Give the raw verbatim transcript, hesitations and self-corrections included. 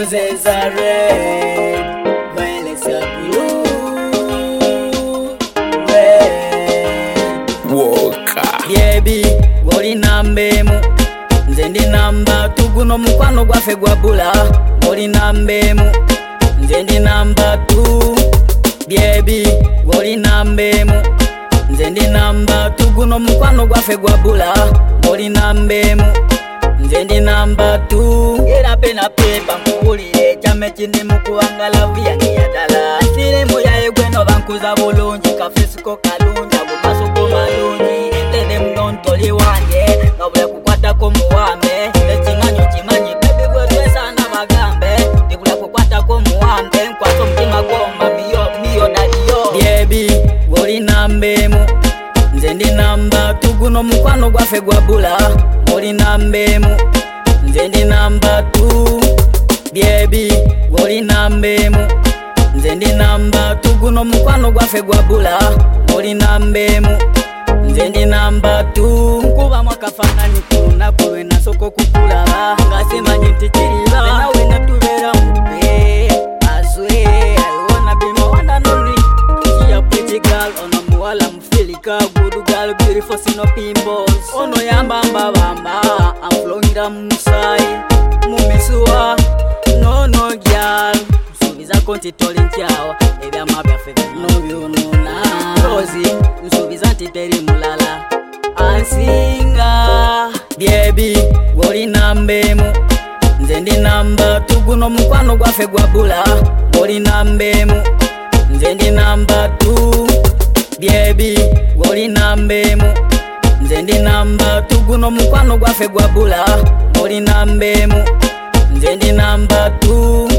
roses are red, violets are blue, red. Walker Baby, goli nambemu, nze ndi namba tuguno mukwano gwaffe gwabula. Goli nambemu, nze ndi namba two. Baby, goli nambemu, nze ndi namba tuguno mukwano gwaffe gwabula. Goli nambemu, nze ndi namba two. Era pena pepa mkuwulire kyame kindi mukuwangala vuyange yadala. Sirimu yaye gweno bankuza bulungi kafesiko kalungi abo maso go malungi. Let them know ntoli wange ngabula kukwatako muwambe. Ekimanyo kimanyi baby gwe twesana bagambe. Ndibula kukwatako muwambe nkwaso mutima gomba miyo miyo daliyo. Baby goli nambemu, nze ndi namba tuguno mukwano gwaffe gwabula. Goli nambemu, nze ndi namba two. Baby goli nambemu, nze ndi namba tuguno mukwano gwaffe gwabula. Goli nambemu, nze ndi namba two. Kuba mwakafananyi kunaku lwe nasoko kukulaba nga simanyi nti kiriba nawe natubeera mube. I swear I wanna be my one and only. She a pretty girl ono muwala mufilika good girl beautiful sino pimples. Ono yambamba bamba I'm flowing down musai mumisuwa no no girl. Nsubiza konti toli nkyawa ebyama byaffe no byonona. Rozi nsubiza nti teri mulala ansinga. Baby goli nambemu, nze ndi namba tuguno mukwano gwaffe gwabula. Goli nambemu, nze ndi namba two. Baby goli nambemu, nze ndi namba tuguno mukwano gwaffe gwabula. Goli nambemu, nze ndi namba two.